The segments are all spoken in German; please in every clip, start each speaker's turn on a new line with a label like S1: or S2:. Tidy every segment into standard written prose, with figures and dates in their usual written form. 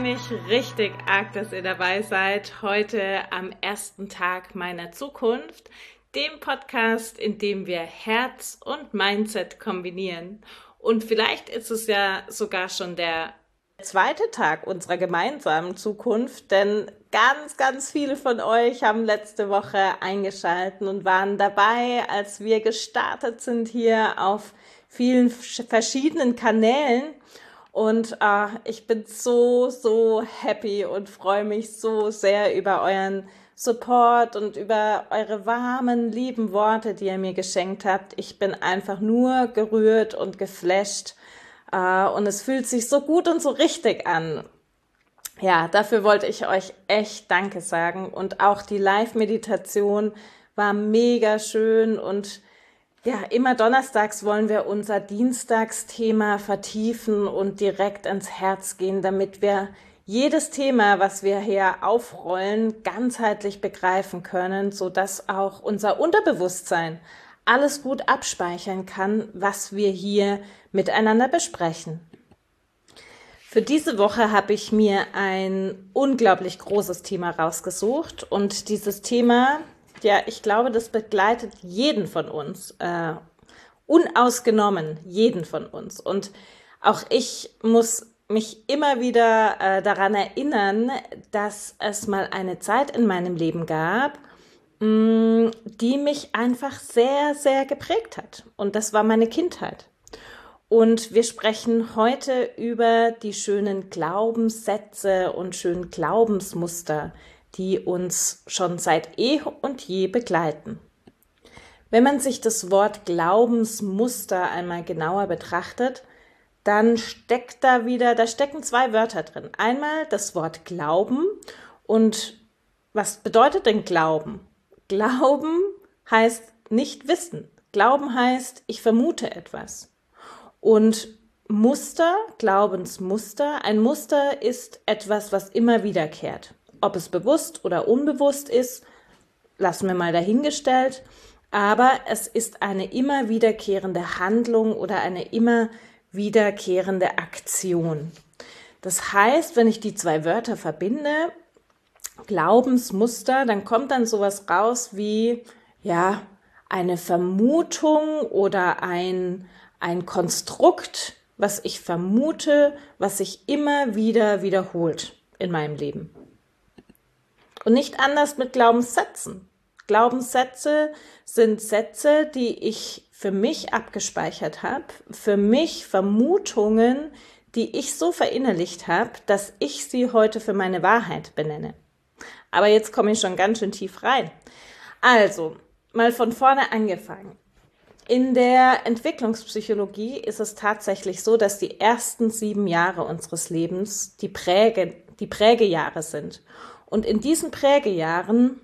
S1: mich richtig arg, dass ihr dabei seid, heute am ersten Tag meiner Zukunft, dem Podcast, in dem wir Herz und Mindset kombinieren. Und vielleicht ist es ja sogar schon der zweite Tag unserer gemeinsamen Zukunft, denn ganz viele von euch haben letzte Woche eingeschaltet und waren dabei, als wir gestartet sind hier auf vielen verschiedenen Kanälen. Und ich bin so happy und freue mich so sehr über euren Support und über eure warmen, lieben Worte, die ihr mir geschenkt habt. Ich bin einfach nur gerührt und geflasht. Und es fühlt sich so gut und so richtig an. Ja, dafür wollte ich euch echt Danke sagen. Und auch die Live-Meditation war mega schön. Und ja, immer donnerstags wollen wir unser Dienstagsthema vertiefen und direkt ins Herz gehen, damit wir jedes Thema, was wir hier aufrollen, ganzheitlich begreifen können, sodass auch unser Unterbewusstsein alles gut abspeichern kann, was wir hier miteinander besprechen. Für diese Woche habe ich mir ein unglaublich großes Thema rausgesucht und dieses Thema, ja, ich glaube, das begleitet jeden von uns, unausgenommen jeden von uns. Und auch ich muss mich immer wieder daran erinnern, dass es mal eine Zeit in meinem Leben gab, die mich einfach sehr geprägt hat. Und das war meine Kindheit. Und wir sprechen heute über die schönen Glaubenssätze und schönen Glaubensmuster, die uns schon seit eh und je begleiten. Wenn man sich das Wort Glaubensmuster einmal genauer betrachtet, dann da stecken zwei Wörter drin. Einmal das Wort Glauben und was bedeutet denn Glauben? Glauben heißt nicht wissen. Glauben heißt, ich vermute etwas. Und Muster, Glaubensmuster, ein Muster ist etwas, was immer wiederkehrt. Ob es bewusst oder unbewusst ist, lassen wir mal dahingestellt. Aber es ist eine immer wiederkehrende Handlung oder eine immer wiederkehrende Aktion. Das heißt, wenn ich die zwei Wörter verbinde, Glaubensmuster, dann kommt dann sowas raus wie, ja, eine Vermutung oder ein Konstrukt, was ich vermute, was sich immer wieder wiederholt in meinem Leben. Und nicht anders mit Glaubenssätzen. Glaubenssätze sind Sätze, die ich für mich abgespeichert habe, für mich Vermutungen, die ich so verinnerlicht habe, dass ich sie heute für meine Wahrheit benenne. Aber jetzt komme ich schon ganz schön tief rein. Also, mal von vorne angefangen. In der Entwicklungspsychologie ist es tatsächlich so, dass die ersten 7 Jahre unseres Lebens die Prägejahre sind. Und in diesen Prägejahren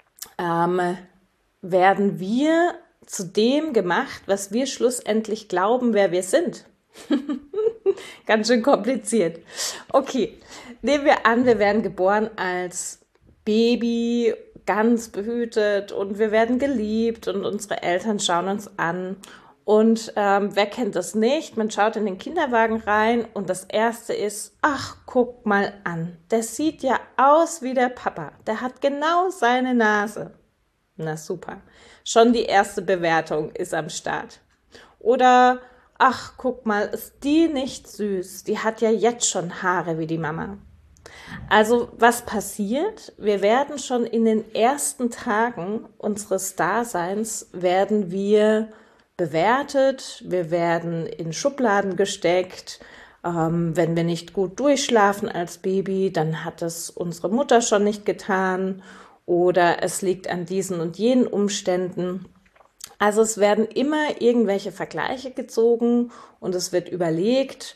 S1: werden wir zu dem gemacht, was wir schlussendlich glauben, wer wir sind. Ganz schön kompliziert. Okay, nehmen wir an, wir werden geboren als Baby, ganz behütet und wir werden geliebt und unsere Eltern schauen uns an. Und wer kennt das nicht? Man schaut in den Kinderwagen rein und das Erste ist, ach, guck mal an, der sieht ja aus wie der Papa. Der hat genau seine Nase. Na super, schon die erste Bewertung ist am Start. Oder, ach, guck mal, ist die nicht süß? Die hat ja jetzt schon Haare wie die Mama. Also was passiert? Wir werden schon in den ersten Tagen unseres Daseins werden wir bewertet, wir werden in Schubladen gesteckt. Wenn wir nicht gut durchschlafen als Baby, dann hat es unsere Mutter schon nicht getan oder es liegt an diesen und jenen Umständen. Also es werden immer irgendwelche Vergleiche gezogen und es wird überlegt,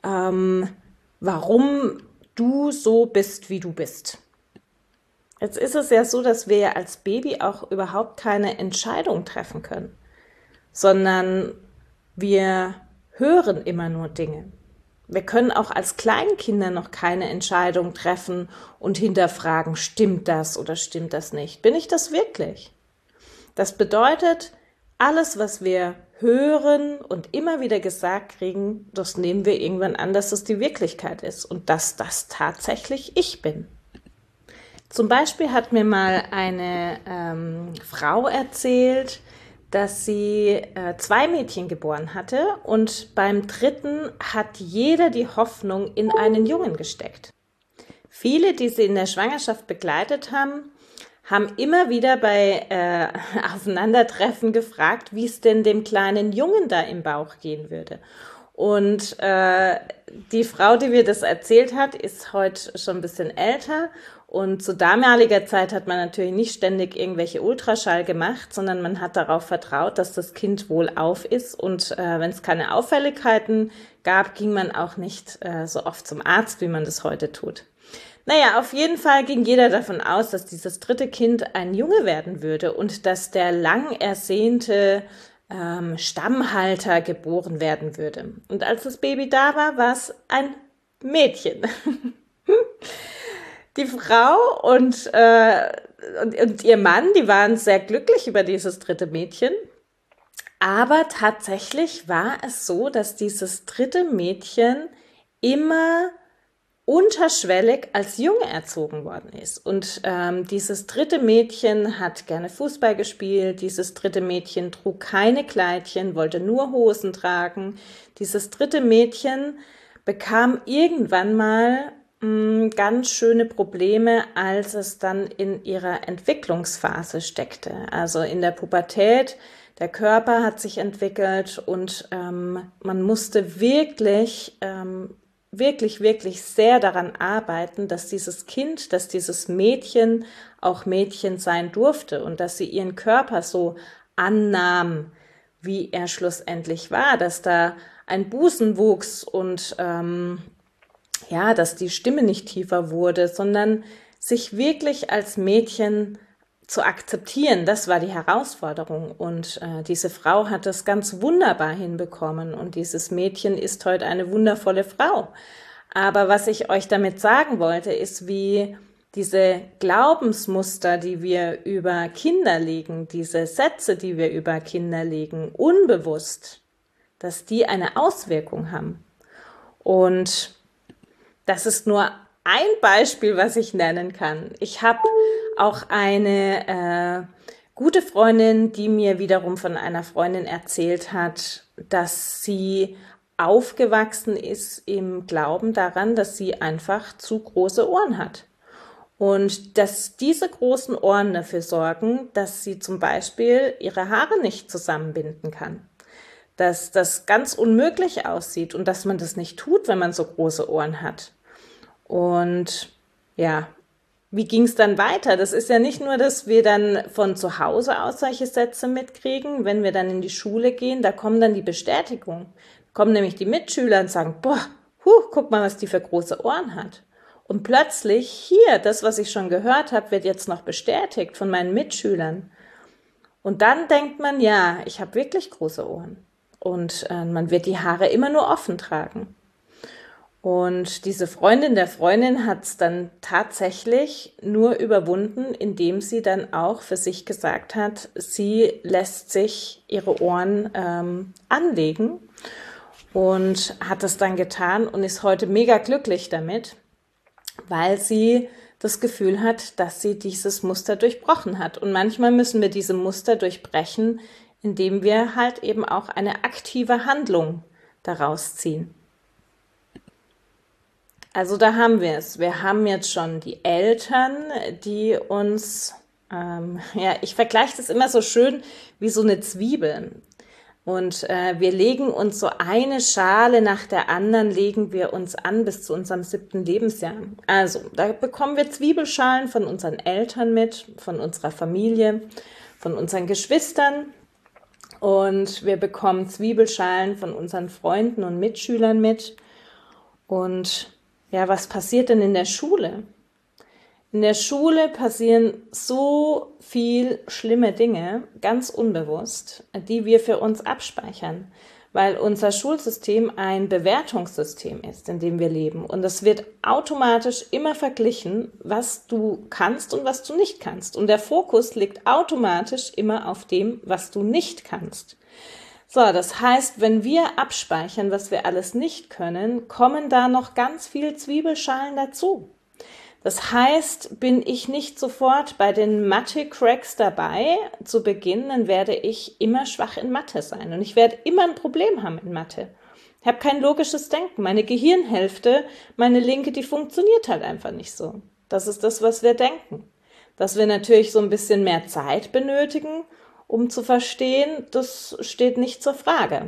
S1: warum du so bist, wie du bist. Jetzt ist es ja so, dass wir ja als Baby auch überhaupt keine Entscheidung treffen können, sondern wir hören immer nur Dinge. Wir können auch als Kleinkinder noch keine Entscheidung treffen und hinterfragen, stimmt das oder stimmt das nicht? Bin ich das wirklich? Das bedeutet, alles, was wir hören und immer wieder gesagt kriegen, das nehmen wir irgendwann an, dass es die Wirklichkeit ist und dass das tatsächlich ich bin. Zum Beispiel hat mir mal eine Frau erzählt, dass sie 2 Mädchen geboren hatte und beim 3. hat jeder die Hoffnung in einen Jungen gesteckt. Viele, die sie in der Schwangerschaft begleitet haben, haben immer wieder bei Aufeinandertreffen gefragt, wie es denn dem kleinen Jungen da im Bauch gehen würde. Und die Frau, die mir das erzählt hat, ist heute schon ein bisschen älter. Und zu damaliger Zeit hat man natürlich nicht ständig irgendwelche Ultraschall gemacht, sondern man hat darauf vertraut, dass das Kind wohlauf ist. Und wenn es keine Auffälligkeiten gab, ging man auch nicht so oft zum Arzt, wie man das heute tut. Naja, auf jeden Fall ging jeder davon aus, dass dieses 3. Kind ein Junge werden würde und dass der lang ersehnte Stammhalter geboren werden würde. Und als das Baby da war, war es ein Mädchen. Die Frau und ihr Mann, die waren sehr glücklich über dieses 3. Mädchen. Aber tatsächlich war es so, dass dieses 3. Mädchen immer unterschwellig als Junge erzogen worden ist. Und dieses 3. Mädchen hat gerne Fußball gespielt, dieses 3. Mädchen trug keine Kleidchen, wollte nur Hosen tragen. Dieses 3. Mädchen bekam irgendwann mal ganz schöne Probleme, als es dann in ihrer Entwicklungsphase steckte. Also in der Pubertät, der Körper hat sich entwickelt und man musste wirklich sehr daran arbeiten, dass dieses Kind, dass dieses Mädchen auch Mädchen sein durfte und dass sie ihren Körper so annahm, wie er schlussendlich war, dass da ein Busen wuchs und dass die Stimme nicht tiefer wurde, sondern sich wirklich als Mädchen zu akzeptieren, das war die Herausforderung. Und diese Frau hat das ganz wunderbar hinbekommen und dieses Mädchen ist heute eine wundervolle Frau. Aber was ich euch damit sagen wollte, ist, wie diese Glaubensmuster, die wir über Kinder legen, diese Sätze, die wir über Kinder legen, unbewusst, dass die eine Auswirkung haben. Und das ist nur ein Beispiel, was ich nennen kann. Ich habe auch eine gute Freundin, die mir wiederum von einer Freundin erzählt hat, dass sie aufgewachsen ist im Glauben daran, dass sie einfach zu große Ohren hat. Und dass diese großen Ohren dafür sorgen, dass sie zum Beispiel ihre Haare nicht zusammenbinden kann. Dass das ganz unmöglich aussieht und dass man das nicht tut, wenn man so große Ohren hat. Und ja, wie ging es dann weiter? Das ist ja nicht nur, dass wir dann von zu Hause aus solche Sätze mitkriegen, wenn wir dann in die Schule gehen, da kommen dann die Bestätigung. Kommen nämlich die Mitschüler und sagen, boah, guck mal, was die für große Ohren hat. Und plötzlich hier, das, was ich schon gehört habe, wird jetzt noch bestätigt von meinen Mitschülern. Und dann denkt man, ja, ich habe wirklich große Ohren. Und man wird die Haare immer nur offen tragen. Und diese Freundin der Freundin hat es dann tatsächlich nur überwunden, indem sie dann auch für sich gesagt hat, sie lässt sich ihre Ohren anlegen und hat es dann getan und ist heute mega glücklich damit, weil sie das Gefühl hat, dass sie dieses Muster durchbrochen hat. Und manchmal müssen wir diese Muster durchbrechen, indem wir halt eben auch eine aktive Handlung daraus ziehen. Also da haben wir es. Wir haben jetzt schon die Eltern, die uns, ich vergleiche das immer so schön wie so eine Zwiebel. Und wir legen uns so eine Schale nach der anderen, legen wir uns an bis zu unserem 7. Lebensjahr. Also da bekommen wir Zwiebelschalen von unseren Eltern mit, von unserer Familie, von unseren Geschwistern. Und wir bekommen Zwiebelschalen von unseren Freunden und Mitschülern mit. Und ja, was passiert denn in der Schule? In der Schule passieren so viel schlimme Dinge, ganz unbewusst, die wir für uns abspeichern. weil unser Schulsystem ein Bewertungssystem ist, in dem wir leben. Und es wird automatisch immer verglichen, was du kannst und was du nicht kannst. Und der Fokus liegt automatisch immer auf dem, was du nicht kannst. So, das heißt, wenn wir abspeichern, was wir alles nicht können, kommen da noch ganz viel Zwiebelschalen dazu. Das heißt, bin ich nicht sofort bei den Mathe-Cracks dabei zu Beginn, dann werde ich immer schwach in Mathe sein und ich werde immer ein Problem haben in Mathe. Ich habe kein logisches Denken. Meine Gehirnhälfte, meine linke, die funktioniert halt einfach nicht so. Das ist das, was wir denken. Dass wir natürlich so ein bisschen mehr Zeit benötigen, um zu verstehen, das steht nicht zur Frage.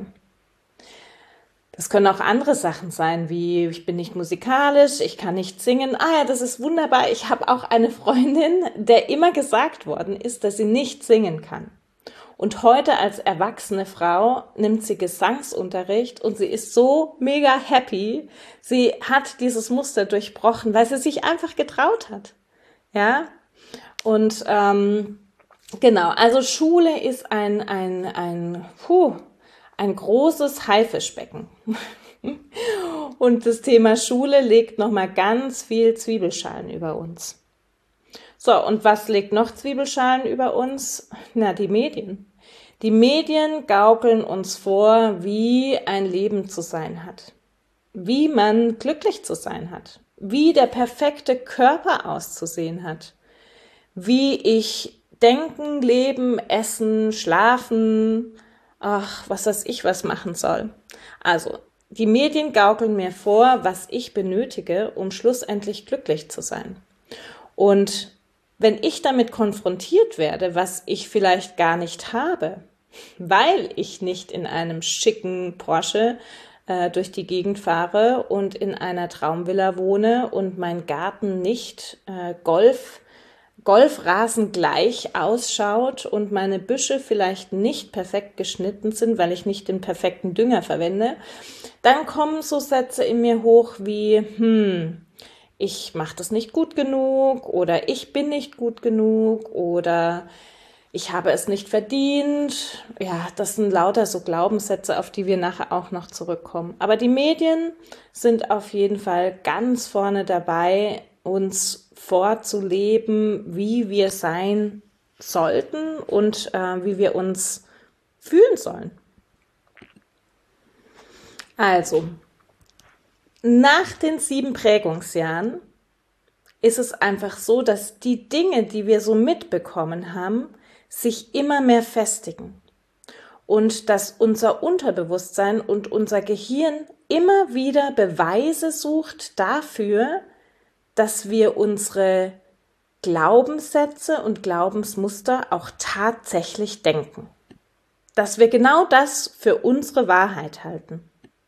S1: Das können auch andere Sachen sein, wie ich bin nicht musikalisch, ich kann nicht singen. Ah ja, das ist wunderbar. Ich habe auch eine Freundin, der immer gesagt worden ist, dass sie nicht singen kann. Und heute als erwachsene Frau nimmt sie Gesangsunterricht und sie ist so mega happy. Sie hat dieses Muster durchbrochen, weil sie sich einfach getraut hat. Ja, und genau, also Schule ist ein großes Haifischbecken. Und das Thema Schule legt nochmal ganz viel Zwiebelschalen über uns. So, und was legt noch Zwiebelschalen über uns? Na, die Medien. Die Medien gaukeln uns vor, wie ein Leben zu sein hat. Wie man glücklich zu sein hat. Wie der perfekte Körper auszusehen hat. Wie ich denken, leben, essen, schlafen, was weiß ich, was machen soll. Also, die Medien gaukeln mir vor, was ich benötige, um schlussendlich glücklich zu sein. Und wenn ich damit konfrontiert werde, was ich vielleicht gar nicht habe, weil ich nicht in einem schicken Porsche durch die Gegend fahre und in einer Traumvilla wohne und mein Garten nicht Golfrasen gleich ausschaut und meine Büsche vielleicht nicht perfekt geschnitten sind, weil ich nicht den perfekten Dünger verwende, dann kommen so Sätze in mir hoch wie, ich mache das nicht gut genug oder ich bin nicht gut genug oder ich habe es nicht verdient. Ja, das sind lauter so Glaubenssätze, auf die wir nachher auch noch zurückkommen. Aber die Medien sind auf jeden Fall ganz vorne dabei, uns vorzuleben, wie wir sein sollten und wie wir uns fühlen sollen. Also, nach den 7 Prägungsjahren ist es einfach so, dass die Dinge, die wir so mitbekommen haben, sich immer mehr festigen. Und dass unser Unterbewusstsein und unser Gehirn immer wieder Beweise sucht dafür, dass wir unsere Glaubenssätze und Glaubensmuster auch tatsächlich denken. Dass wir genau das für unsere Wahrheit halten.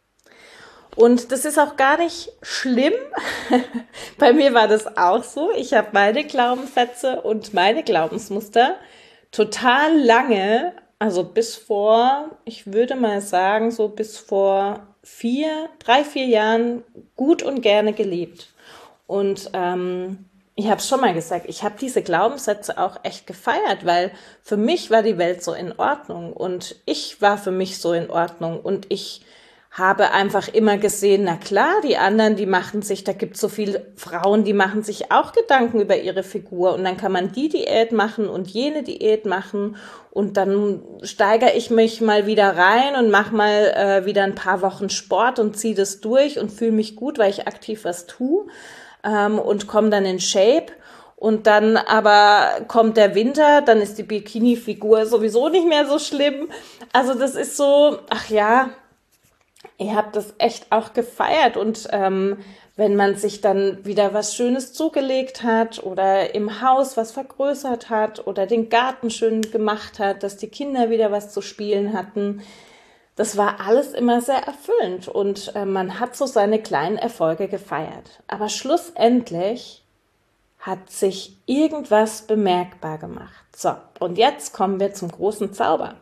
S1: Und das ist auch gar nicht schlimm. Bei mir war das auch so. Ich habe meine Glaubenssätze und meine Glaubensmuster total lange, also bis vor, ich würde mal sagen, so bis vor 3, 4 Jahren gut und gerne gelebt. Und ich habe es schon mal gesagt, ich habe diese Glaubenssätze auch echt gefeiert, weil für mich war die Welt so in Ordnung und ich war für mich so in Ordnung und ich habe einfach immer gesehen, na klar, die anderen, die machen sich, da gibt es so viele Frauen, die machen sich auch Gedanken über ihre Figur und dann kann man die Diät machen und jene Diät machen und dann steigere ich mich mal wieder rein und mache mal wieder ein paar Wochen Sport und ziehe das durch und fühle mich gut, weil ich aktiv was tue und komme dann in Shape. Und dann aber kommt der Winter, dann ist die Bikini-Figur sowieso nicht mehr so schlimm. Also das ist so, ach ja, ich habe das echt auch gefeiert und wenn man sich dann wieder was Schönes zugelegt hat oder im Haus was vergrößert hat oder den Garten schön gemacht hat, dass die Kinder wieder was zu spielen hatten, das war alles immer sehr erfüllend und man hat so seine kleinen Erfolge gefeiert. Aber schlussendlich hat sich irgendwas bemerkbar gemacht. So, und jetzt kommen wir zum großen Zauber.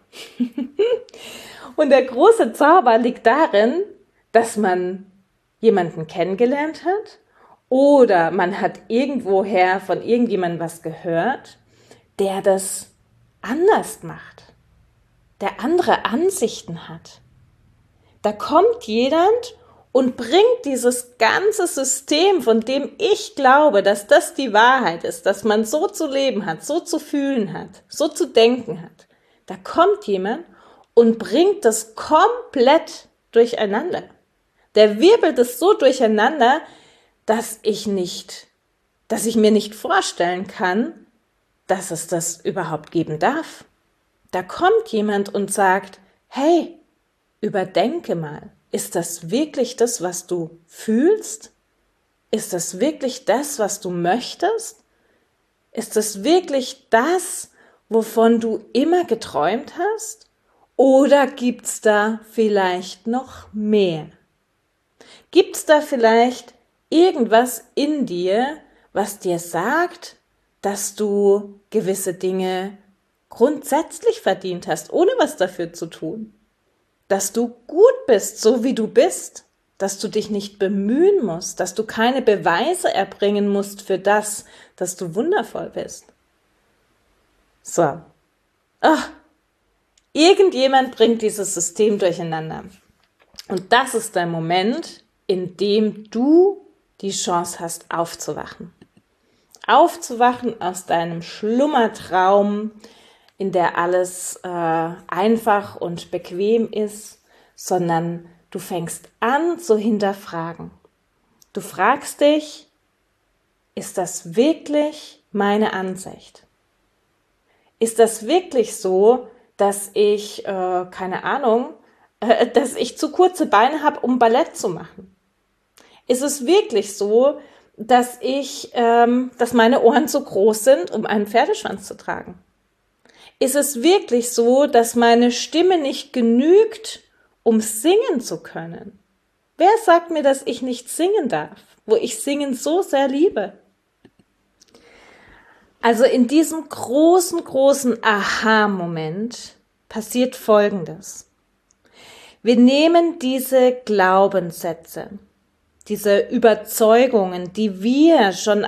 S1: Und der große Zauber liegt darin, dass man jemanden kennengelernt hat oder man hat irgendwoher von irgendjemandem was gehört, der das anders macht, der andere Ansichten hat, Da kommt jemand und bringt dieses ganze System, von dem ich glaube, dass das die Wahrheit ist, dass man so zu leben hat, so zu fühlen hat, so zu denken hat. Da kommt jemand und bringt das komplett durcheinander. Der wirbelt es so durcheinander, dass ich mir nicht vorstellen kann, dass es das überhaupt geben darf. Da kommt jemand und sagt, hey, überdenke mal, ist das wirklich das, was du fühlst? Ist das wirklich das, was du möchtest? Ist das wirklich das, wovon du immer geträumt hast? Oder gibt's da vielleicht noch mehr? Gibt's da vielleicht irgendwas in dir, was dir sagt, dass du gewisse Dinge grundsätzlich verdient hast, ohne was dafür zu tun? Dass du gut bist, so wie du bist, dass du dich nicht bemühen musst, dass du keine Beweise erbringen musst für das, dass du wundervoll bist. So. Ach, irgendjemand bringt dieses System durcheinander. Und das ist der Moment, in dem du die Chance hast, aufzuwachen. Aufzuwachen aus deinem Schlummertraum, in der alles einfach und bequem ist, sondern du fängst an zu hinterfragen. Du fragst dich, ist das wirklich meine Ansicht? Ist das wirklich so, dass ich, dass ich zu kurze Beine habe, um Ballett zu machen? Ist es wirklich so, dass dass meine Ohren zu groß sind, um einen Pferdeschwanz zu tragen? Ist es wirklich so, dass meine Stimme nicht genügt, um singen zu können? Wer sagt mir, dass ich nicht singen darf, wo ich Singen so sehr liebe? Also in diesem großen Aha-Moment passiert Folgendes. Wir nehmen diese Glaubenssätze, diese Überzeugungen, die wir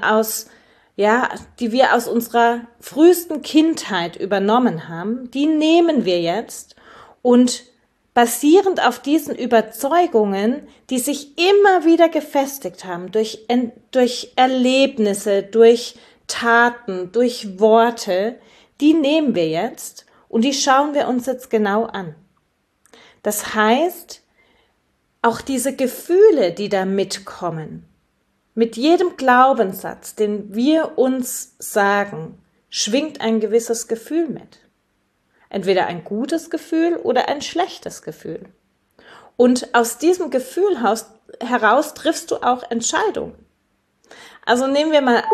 S1: aus unserer frühesten Kindheit übernommen haben, die nehmen wir jetzt und basierend auf diesen Überzeugungen, die sich immer wieder gefestigt haben, durch Erlebnisse, durch Taten, durch Worte, die nehmen wir jetzt und die schauen wir uns jetzt genau an. Das heißt, auch diese Gefühle, die da mitkommen, mit jedem Glaubenssatz, den wir uns sagen, schwingt ein gewisses Gefühl mit. Entweder ein gutes Gefühl oder ein schlechtes Gefühl. Und aus diesem Gefühl heraus triffst du auch Entscheidungen. Also nehmen wir mal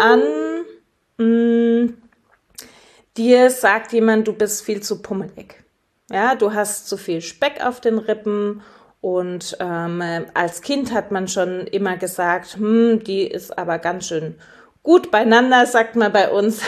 S1: an, dir sagt jemand, du bist viel zu pummelig. Ja, du hast zu viel Speck auf den Rippen und als Kind hat man schon immer gesagt, die ist aber ganz schön gut beieinander, sagt man bei uns.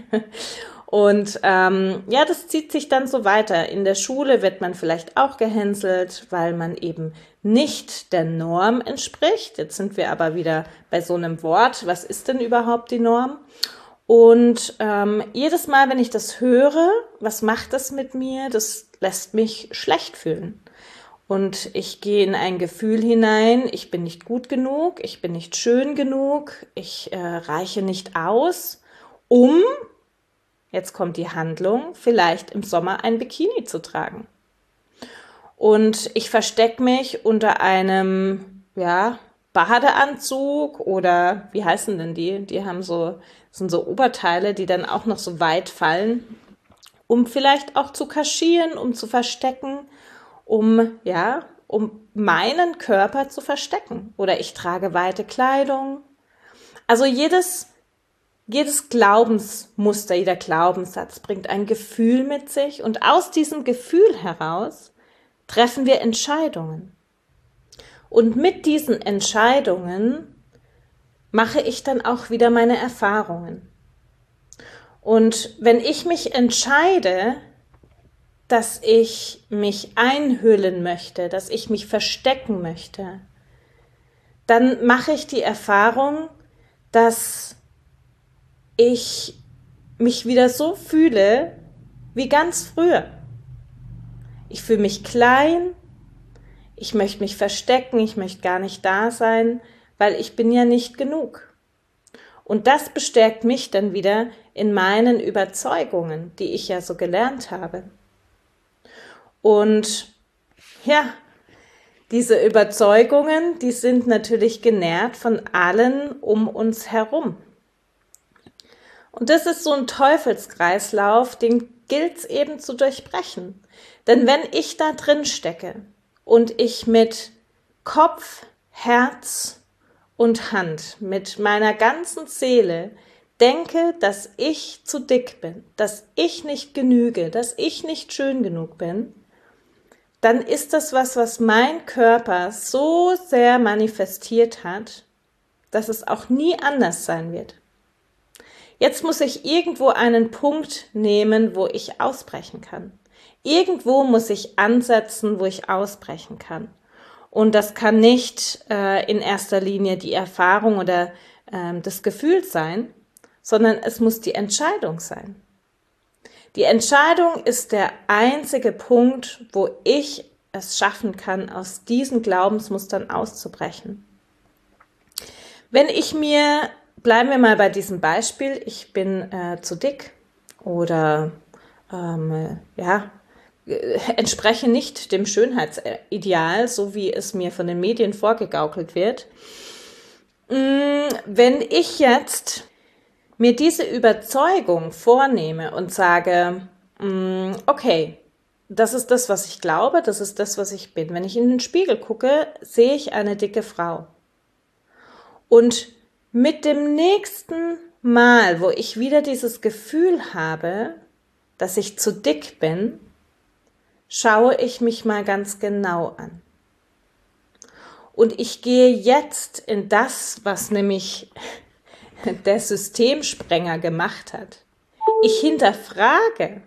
S1: Und das zieht sich dann so weiter. In der Schule wird man vielleicht auch gehänselt, weil man eben nicht der Norm entspricht. Jetzt sind wir aber wieder bei so einem Wort. Was ist denn überhaupt die Norm? Und jedes Mal, wenn ich das höre, was macht das mit mir? Das lässt mich schlecht fühlen. Und ich gehe in ein Gefühl hinein, ich bin nicht gut genug, ich bin nicht schön genug, ich reiche nicht aus, um, jetzt kommt die Handlung, vielleicht im Sommer ein Bikini zu tragen. Und ich verstecke mich unter einem, Badeanzug oder, wie heißen denn die? Die sind so Oberteile, die dann auch noch so weit fallen, um vielleicht auch zu kaschieren, um zu verstecken, um meinen Körper zu verstecken. Oder ich trage weite Kleidung. Also jedes Glaubensmuster, jeder Glaubenssatz bringt ein Gefühl mit sich und aus diesem Gefühl heraus treffen wir Entscheidungen. Und mit diesen Entscheidungen mache ich dann auch wieder meine Erfahrungen. Und wenn ich mich entscheide, dass ich mich einhüllen möchte, dass ich mich verstecken möchte, dann mache ich die Erfahrung, dass ich mich wieder so fühle wie ganz früher. Ich fühle mich klein, ich möchte mich verstecken, ich möchte gar nicht da sein, weil ich bin ja nicht genug. Und das bestärkt mich dann wieder in meinen Überzeugungen, die ich ja so gelernt habe. Und ja, diese Überzeugungen, die sind natürlich genährt von allen um uns herum. Und das ist so ein Teufelskreislauf, den gilt es eben zu durchbrechen. Denn wenn ich da drin stecke und ich mit Kopf, Herz und Hand, mit meiner ganzen Seele denke, dass ich zu dick bin, dass ich nicht genüge, dass ich nicht schön genug bin, dann ist das was mein Körper so sehr manifestiert hat, dass es auch nie anders sein wird. Jetzt muss ich irgendwo einen Punkt nehmen, wo ich ausbrechen kann. Irgendwo muss ich ansetzen, wo ich ausbrechen kann. Und das kann nicht in erster Linie die Erfahrung oder das Gefühl sein, sondern es muss die Entscheidung sein. Die Entscheidung ist der einzige Punkt, wo ich es schaffen kann, aus diesen Glaubensmustern auszubrechen. Bleiben wir mal bei diesem Beispiel, ich bin zu dick oder entspreche nicht dem Schönheitsideal, so wie es mir von den Medien vorgegaukelt wird. Wenn ich jetzt mir diese Überzeugung vornehme und sage, okay, das ist das, was ich glaube, das ist das, was ich bin. Wenn ich in den Spiegel gucke, sehe ich eine dicke Frau. Und mit dem nächsten Mal, wo ich wieder dieses Gefühl habe, dass ich zu dick bin, schaue ich mich mal ganz genau an. Und ich gehe jetzt in das, was nämlich der Systemsprenger gemacht hat. Ich hinterfrage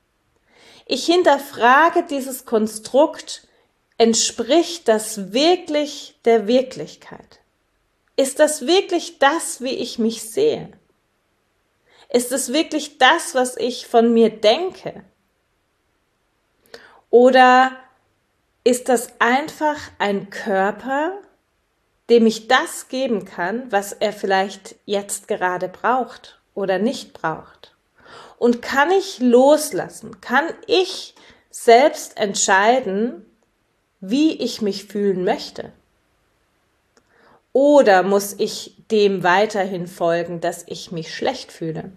S1: dieses Konstrukt, entspricht das wirklich der Wirklichkeit? Ist das wirklich das, wie ich mich sehe? Ist es wirklich das, was ich von mir denke? Oder ist das einfach ein Körper, dem ich das geben kann, was er vielleicht jetzt gerade braucht oder nicht braucht? Und kann ich loslassen? Kann ich selbst entscheiden, wie ich mich fühlen möchte? Oder muss ich dem weiterhin folgen, dass ich mich schlecht fühle?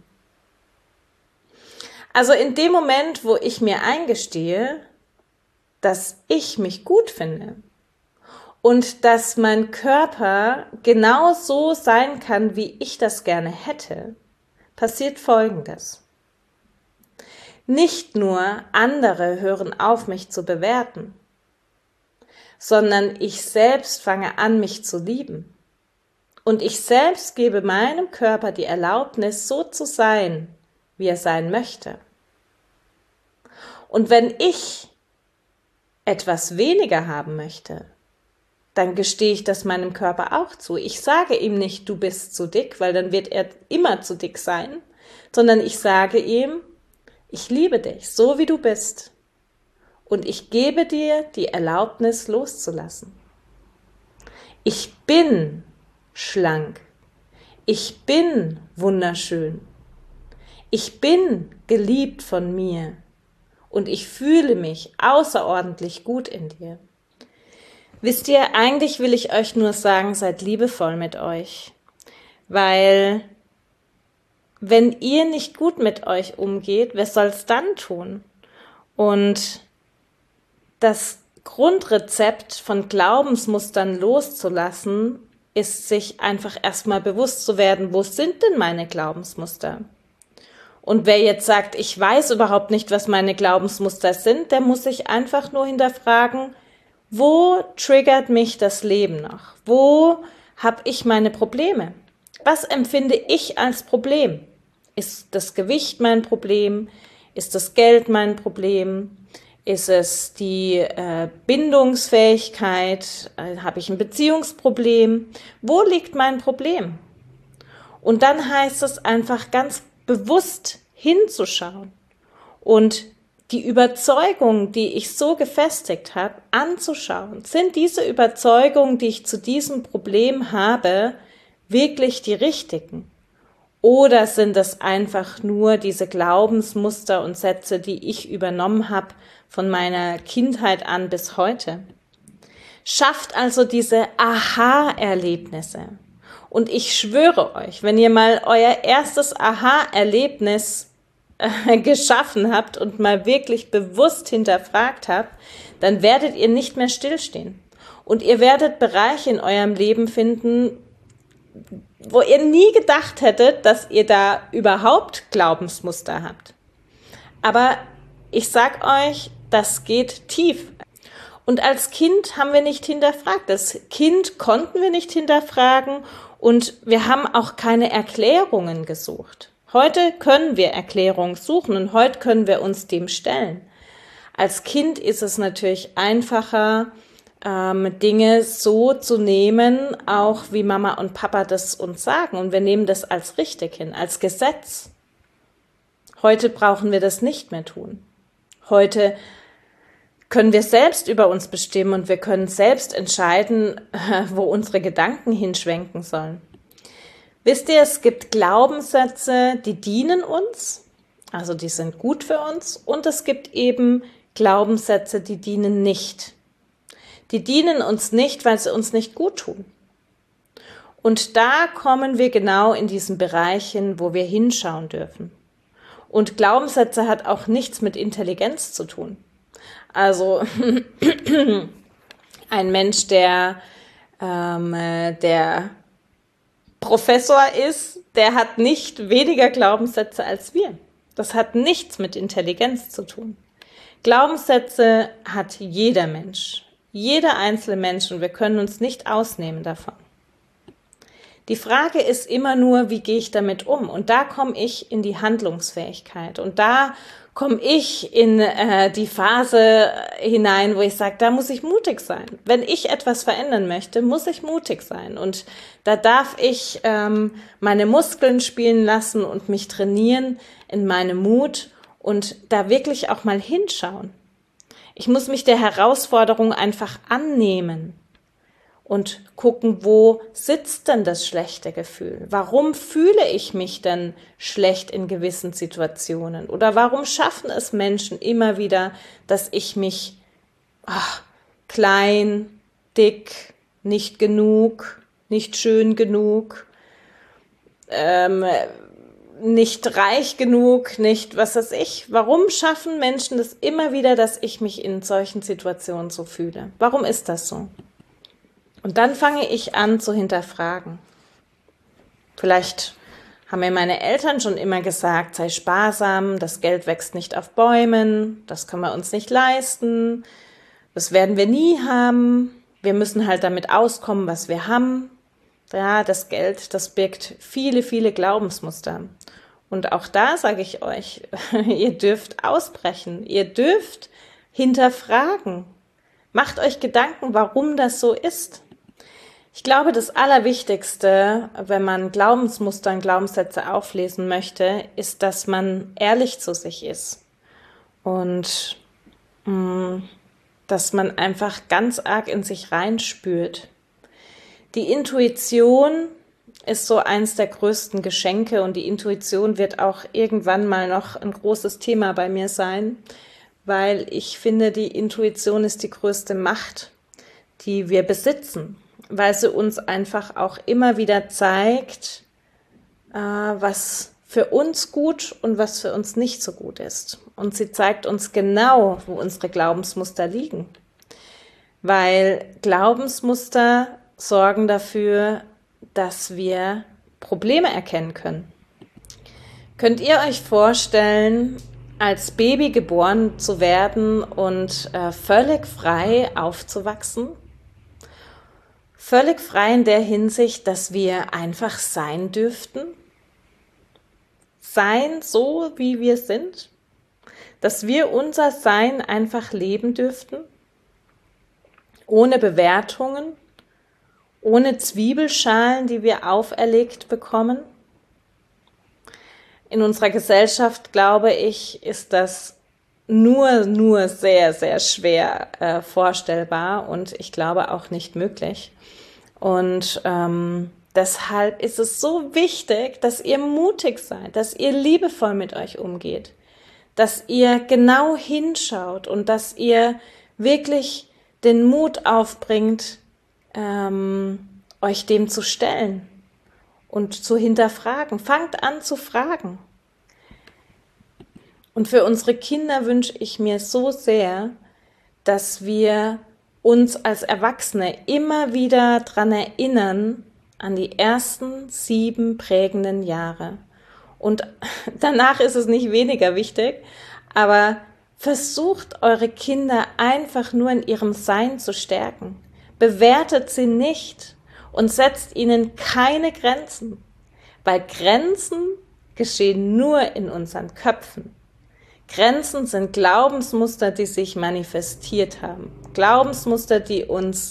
S1: Also in dem Moment, wo ich mir eingestehe, dass ich mich gut finde und dass mein Körper genau so sein kann, wie ich das gerne hätte, passiert Folgendes. Nicht nur andere hören auf, mich zu bewerten, sondern ich selbst fange an, mich zu lieben. Und ich selbst gebe meinem Körper die Erlaubnis, so zu sein, wie er sein möchte. Und wenn ich etwas weniger haben möchte, dann gestehe ich das meinem Körper auch zu. Ich sage ihm nicht, du bist zu dick, weil dann wird er immer zu dick sein, sondern ich sage ihm, ich liebe dich, so wie du bist. Und ich gebe dir die Erlaubnis, loszulassen. Ich bin schlank. Ich bin wunderschön. Ich bin geliebt von mir. Und ich fühle mich außerordentlich gut in dir. Wisst ihr, eigentlich will ich euch nur sagen, seid liebevoll mit euch. Weil wenn ihr nicht gut mit euch umgeht, wer soll's dann tun? Und das Grundrezept von Glaubensmustern loszulassen, ist sich einfach erstmal bewusst zu werden, wo sind denn meine Glaubensmuster? Und wer jetzt sagt, ich weiß überhaupt nicht, was meine Glaubensmuster sind, der muss sich einfach nur hinterfragen, wo triggert mich das Leben noch? Wo habe ich meine Probleme? Was empfinde ich als Problem? Ist das Gewicht mein Problem? Ist das Geld mein Problem? Ist es die Bindungsfähigkeit? Habe ich ein Beziehungsproblem? Wo liegt mein Problem? Und dann heißt es einfach ganz bewusst hinzuschauen und die Überzeugungen, die ich so gefestigt habe, anzuschauen. Sind diese Überzeugungen, die ich zu diesem Problem habe, wirklich die richtigen? Oder sind es einfach nur diese Glaubensmuster und Sätze, die ich übernommen habe von meiner Kindheit an bis heute? Schafft also diese Aha-Erlebnisse. Und ich schwöre euch, wenn ihr mal euer erstes Aha-Erlebnis geschaffen habt und mal wirklich bewusst hinterfragt habt, dann werdet ihr nicht mehr stillstehen. Und ihr werdet Bereiche in eurem Leben finden, wo ihr nie gedacht hättet, dass ihr da überhaupt Glaubensmuster habt. Aber ich sag euch, das geht tief. Und als Kind haben wir nicht hinterfragt. Das Kind konnten wir nicht hinterfragen und wir haben auch keine Erklärungen gesucht. Heute können wir Erklärungen suchen und heute können wir uns dem stellen. Als Kind ist es natürlich einfacher, Dinge so zu nehmen, auch wie Mama und Papa das uns sagen. Und wir nehmen das als richtig hin, als Gesetz. Heute brauchen wir das nicht mehr tun. Heute können wir selbst über uns bestimmen und wir können selbst entscheiden, wo unsere Gedanken hinschwenken sollen. Wisst ihr, es gibt Glaubenssätze, die dienen uns, also die sind gut für uns, und es gibt eben Glaubenssätze, die dienen nicht. Die dienen uns nicht, weil sie uns nicht gut tun. Und da kommen wir genau in diesen Bereich hin, wo wir hinschauen dürfen. Und Glaubenssätze hat auch nichts mit Intelligenz zu tun. Also ein Mensch, der Professor ist, der hat nicht weniger Glaubenssätze als wir. Das hat nichts mit Intelligenz zu tun. Glaubenssätze hat jeder Mensch, jeder einzelne Mensch, und wir können uns nicht ausnehmen davon. Die Frage ist immer nur, wie gehe ich damit um? Und da komme ich in die Handlungsfähigkeit. Und da komme ich in die Phase hinein, wo ich sage, da muss ich mutig sein. Wenn ich etwas verändern möchte, muss ich mutig sein. Und da darf ich meine Muskeln spielen lassen und mich trainieren in meinem Mut und da wirklich auch mal hinschauen. Ich muss mich der Herausforderung einfach annehmen und gucken, wo sitzt denn das schlechte Gefühl? Warum fühle ich mich denn schlecht in gewissen Situationen? Oder warum schaffen es Menschen immer wieder, dass ich mich klein, dick, nicht genug, nicht schön genug, nicht reich genug, nicht was weiß ich. Warum schaffen Menschen das immer wieder, dass ich mich in solchen Situationen so fühle? Warum ist das so? Und dann fange ich an zu hinterfragen. Vielleicht haben mir meine Eltern schon immer gesagt, sei sparsam, das Geld wächst nicht auf Bäumen, das können wir uns nicht leisten, das werden wir nie haben, wir müssen halt damit auskommen, was wir haben. Ja, das Geld, das birgt viele, viele Glaubensmuster. Und auch da sage ich euch, ihr dürft ausbrechen, ihr dürft hinterfragen. Macht euch Gedanken, warum das so ist. Ich glaube, das Allerwichtigste, wenn man Glaubensmuster und Glaubenssätze auflesen möchte, ist, dass man ehrlich zu sich ist. Und dass man einfach ganz arg in sich reinspürt. Die Intuition ist so eins der größten Geschenke und die Intuition wird auch irgendwann mal noch ein großes Thema bei mir sein, weil ich finde, die Intuition ist die größte Macht, die wir besitzen, weil sie uns einfach auch immer wieder zeigt, was für uns gut und was für uns nicht so gut ist. Und sie zeigt uns genau, wo unsere Glaubensmuster liegen, weil Glaubensmuster sorgen dafür, dass wir Probleme erkennen können. Könnt ihr euch vorstellen, als Baby geboren zu werden und völlig frei aufzuwachsen? Völlig frei in der Hinsicht, dass wir einfach sein dürften? Sein so, wie wir sind? Dass wir unser Sein einfach leben dürften? Ohne Bewertungen? Ohne Zwiebelschalen, die wir auferlegt bekommen? In unserer Gesellschaft, glaube ich, ist das nur sehr, sehr schwer vorstellbar und ich glaube auch nicht möglich. Und deshalb ist es so wichtig, dass ihr mutig seid, dass ihr liebevoll mit euch umgeht, dass ihr genau hinschaut und dass ihr wirklich den Mut aufbringt, euch dem zu stellen und zu hinterfragen. Fangt an zu fragen. Und für unsere Kinder wünsche ich mir so sehr, dass wir uns als Erwachsene immer wieder daran erinnern, an die ersten 7 prägenden Jahre. Und danach ist es nicht weniger wichtig, aber versucht eure Kinder einfach nur in ihrem Sein zu stärken. Bewertet sie nicht und setzt ihnen keine Grenzen, weil Grenzen geschehen nur in unseren Köpfen. Grenzen sind Glaubensmuster, die sich manifestiert haben. Glaubensmuster, die uns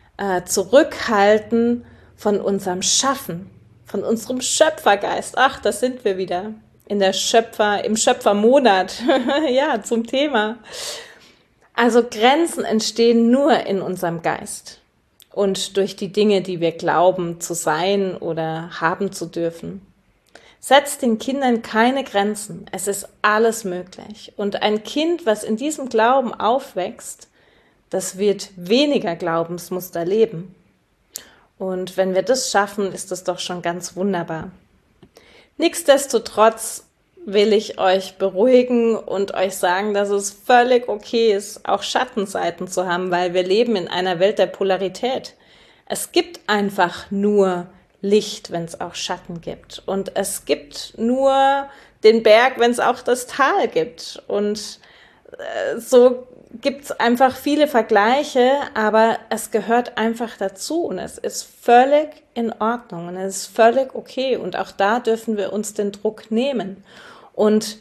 S1: zurückhalten von unserem Schaffen, von unserem Schöpfergeist. Ach, da sind wir wieder im Schöpfermonat. Ja, zum Thema. Also Grenzen entstehen nur in unserem Geist und durch die Dinge, die wir glauben zu sein oder haben zu dürfen. Setzt den Kindern keine Grenzen. Es ist alles möglich. Und ein Kind, was in diesem Glauben aufwächst, das wird weniger Glaubensmuster leben. Und wenn wir das schaffen, ist das doch schon ganz wunderbar. Nichtsdestotrotz will ich euch beruhigen und euch sagen, dass es völlig okay ist, auch Schattenseiten zu haben, weil wir leben in einer Welt der Polarität. Es gibt einfach nur Licht, wenn es auch Schatten gibt. Und es gibt nur den Berg, wenn es auch das Tal gibt. Und so gibt es einfach viele Vergleiche, aber es gehört einfach dazu und es ist völlig in Ordnung und es ist völlig okay. Und auch da dürfen wir uns den Druck nehmen. Und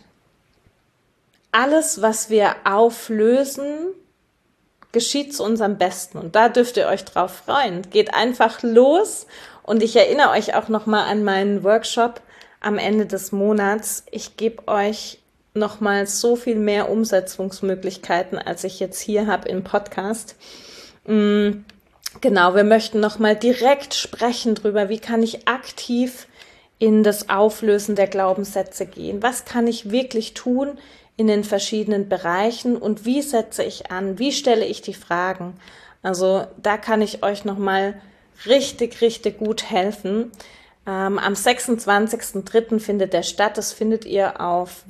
S1: alles, was wir auflösen, geschieht zu unserem Besten. Und da dürft ihr euch drauf freuen. Geht einfach los. Und ich erinnere euch auch nochmal an meinen Workshop am Ende des Monats. Ich gebe euch nochmal so viel mehr Umsetzungsmöglichkeiten, als ich jetzt hier habe im Podcast. Genau, wir möchten nochmal direkt sprechen drüber, wie kann ich aktiv in das Auflösen der Glaubenssätze gehen? Was kann ich wirklich tun in den verschiedenen Bereichen und wie setze ich an? Wie stelle ich die Fragen? Also da kann ich euch nochmal richtig, richtig gut helfen. Am 26.03. findet der statt. Das findet ihr auf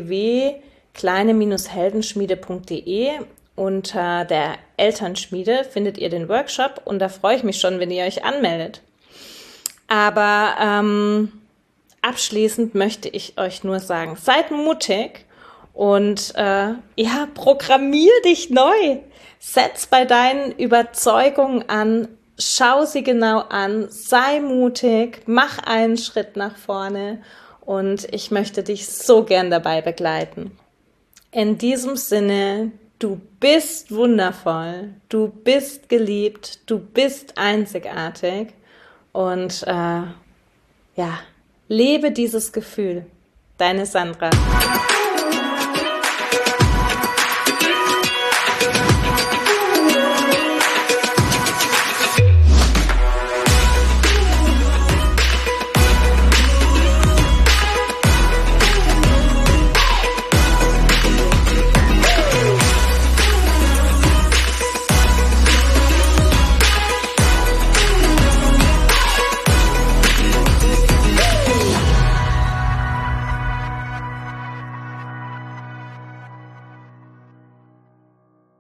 S1: www.kleine-heldenschmiede.de. Unter der Elternschmiede findet ihr den Workshop und da freue ich mich schon, wenn ihr euch anmeldet. Aber abschließend möchte ich euch nur sagen, seid mutig und programmier dich neu. Setz bei deinen Überzeugungen an, schau sie genau an, sei mutig, mach einen Schritt nach vorne und ich möchte dich so gern dabei begleiten. In diesem Sinne, du bist wundervoll, du bist geliebt, du bist einzigartig und lebe dieses Gefühl. Deine Sandra.